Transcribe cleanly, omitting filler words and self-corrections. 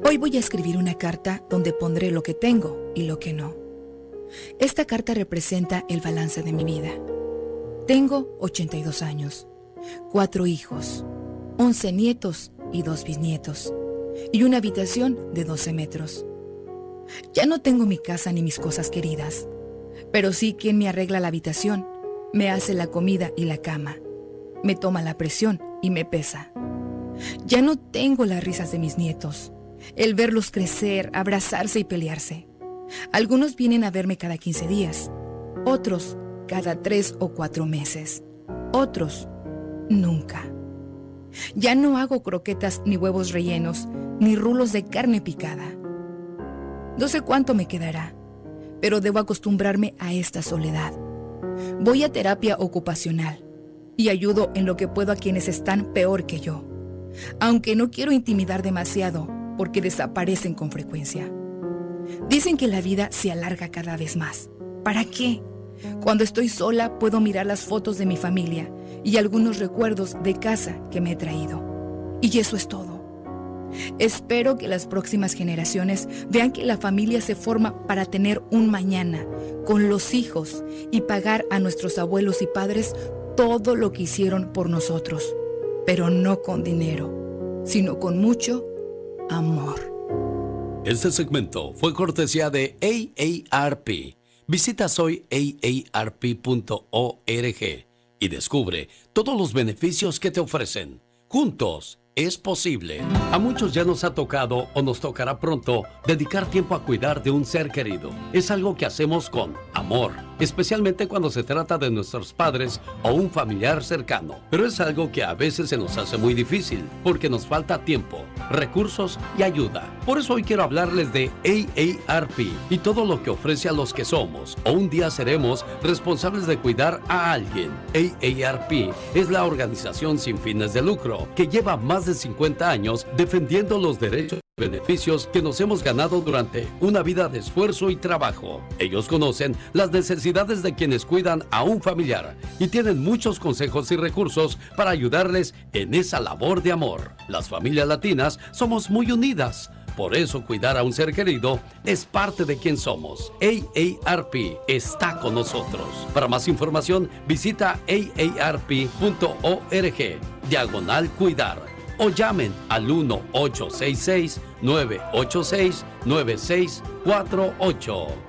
Hoy voy a escribir una carta donde pondré lo que tengo y lo que no. Esta carta representa el balance de mi vida. Tengo 82 años, 4 hijos, 11 nietos y 2 bisnietos, y una habitación de 12 metros. Ya no tengo mi casa ni mis cosas queridas, pero sí quien me arregla la habitación, me hace la comida y la cama, me toma la presión y me pesa. Ya no tengo las risas de mis nietos, el verlos crecer, abrazarse y pelearse. Algunos vienen a verme cada 15 días, otros cada 3 o 4 meses, otros nunca. Ya no hago croquetas ni huevos rellenos, ni rulos de carne picada. No sé cuánto me quedará, pero debo acostumbrarme a esta soledad. Voy a terapia ocupacional y ayudo en lo que puedo a quienes están peor que yo, aunque no quiero intimidar demasiado porque desaparecen con frecuencia. Dicen que la vida se alarga cada vez más. ¿Para qué? Cuando estoy sola puedo mirar las fotos de mi familia y algunos recuerdos de casa que me he traído. Y eso es todo. Espero que las próximas generaciones vean que la familia se forma para tener un mañana con los hijos y pagar a nuestros abuelos y padres todo lo que hicieron por nosotros, pero no con dinero, sino con mucho amor. Este segmento fue cortesía de AARP. Visita hoy aarp.org y descubre todos los beneficios que te ofrecen. Juntos es posible. A muchos ya nos ha tocado o nos tocará pronto dedicar tiempo a cuidar de un ser querido. Es algo que hacemos con amor, especialmente cuando se trata de nuestros padres o un familiar cercano. Pero es algo que a veces se nos hace muy difícil porque nos falta tiempo, recursos y ayuda. Por eso hoy quiero hablarles de AARP y todo lo que ofrece a los que somos o un día seremos responsables de cuidar a alguien. AARP es la organización sin fines de lucro que lleva más de 50 años defendiendo los derechos y beneficios que nos hemos ganado durante una vida de esfuerzo y trabajo. Ellos conocen las necesidades de quienes cuidan a un familiar y tienen muchos consejos y recursos para ayudarles en esa labor de amor. Las familias latinas somos muy unidas. Por eso cuidar a un ser querido es parte de quien somos. AARP está con nosotros. Para más información visita aarp.org/cuidar o llamen al 1-866-986-9648.